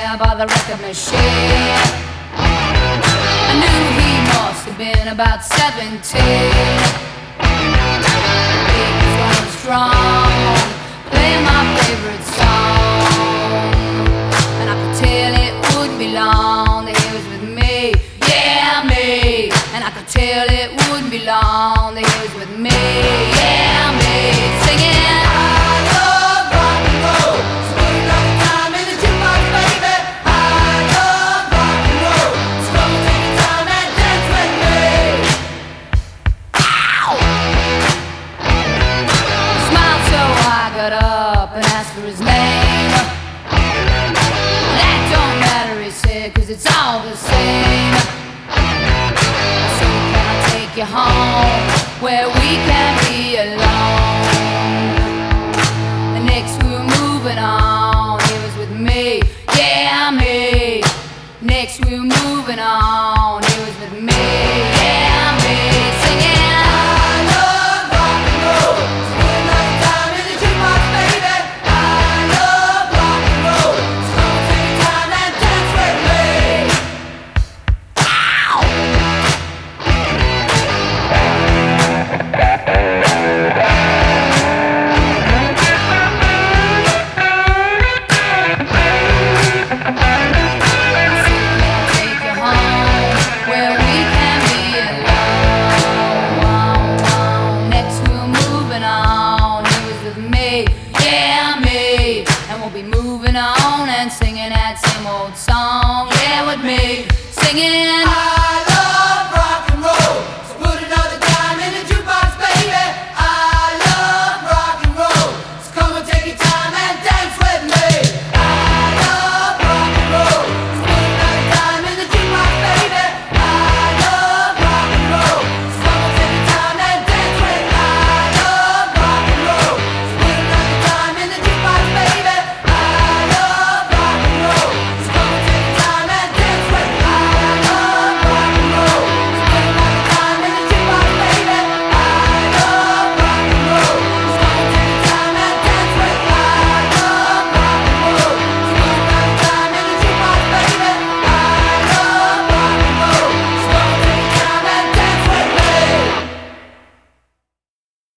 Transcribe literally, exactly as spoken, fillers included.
there by the record machine. I knew he must have been about seventeen. He was going strong, playing my favorite song, and I could tell it wouldn't be long that he was with me, yeah me. And I could tell it wouldn't be long that he was with me, yeah me, singing. I love rock and roll, so put another time in the jukebox, baby. I love rock and roll, so come and take your time and dance with me. Ow! He smiled so I got up and asked for his name. That don't matter, he said, cause it's all the same. So can I take you home where we can be alone? The next we were moving on, he was with me, yeah me. Next we were moving on, he was with me, yeah me, singing. I love rock and roll, so put another time in the jukebox, baby. I love rock and roll, so come and take your time and dance with me. Ow! Take you home where we can be alone. Next we were moving on, he was with me, yeah me. And we'll be moving on and singing that same old song, yeah with me, singing. I love rock and roll.